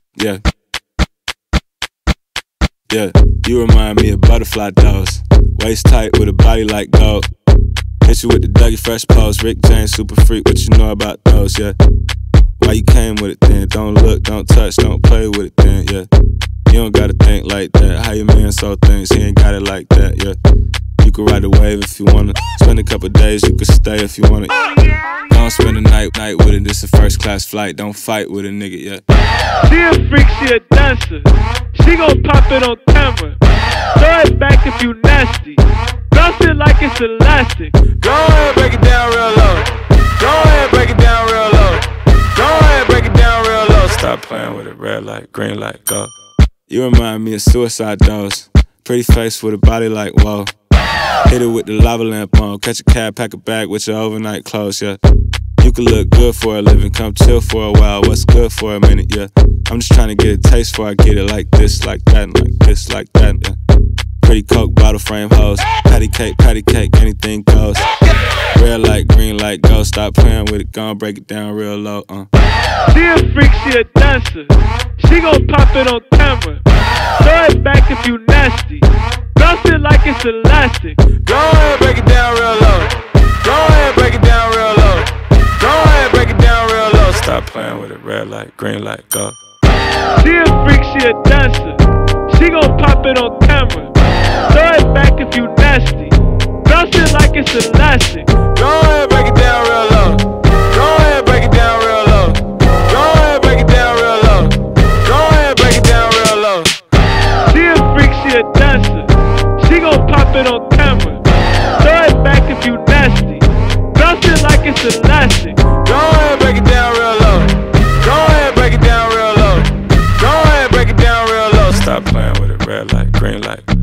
Yeah, yeah, you remind me of butterfly dolls. Waist tight with a body like gold. Hit you with the Dougie Fresh pose. Rick James, super freak, what you know about those, yeah. Why you came with it then? Don't look, don't touch, don't play with it then, yeah. You don't gotta think like that. How your man so thinks, he ain't got it like that, yeah. You could ride a wave if you wanna. Spend a couple days, you could stay if you wanna. Don't spend a night with it, this a first class flight. Don't fight with a nigga, yeah. She a freak, she a dancer. She gon' pop it on camera. Throw it back if you nasty. Bounce it like it's elastic. Go ahead, break it down real low. Go ahead, break it down real low. Go ahead, break it down real low. Stop playing with it, red light, green light, go. You remind me of suicide dolls. Pretty face with a body like whoa. Hit it with the lava lamp on. Catch a cab, pack a bag with your overnight clothes, yeah. You can look good for a living, come chill for a while. What's good for a minute, yeah. I'm just trying to get a taste before I get it like this, like that, and like this, like that, yeah. Pretty Coke bottle frame hoes. Patty cake, anything goes. Red light, green light, go. Stop playing with it, gon' break it down real low, She a freak, she a dancer. She gon' pop it on camera. Throw it back if you nasty. Bounce it like it's elastic. Go ahead, break it down real low. Go ahead, break it down real low. Go ahead, break it down real low. Stop playing with it, red light, green light, go. She a freak, she a dancer. She gon' pop it on camera. Throw it back if you nasty. Bounce it like it's elastic. Go ahead, break it down real low. Go ahead, break it down real low. Go ahead, break it down real low. Go ahead, break it down real low. She a freak, she a dancer. She gon' pop it on camera. Throw it back if you nasty. Bounce it like it's elastic. Go ahead, break it down real low. Go ahead, break it down real low. Go ahead, break it down real low. Stop playing with it, red light, green light.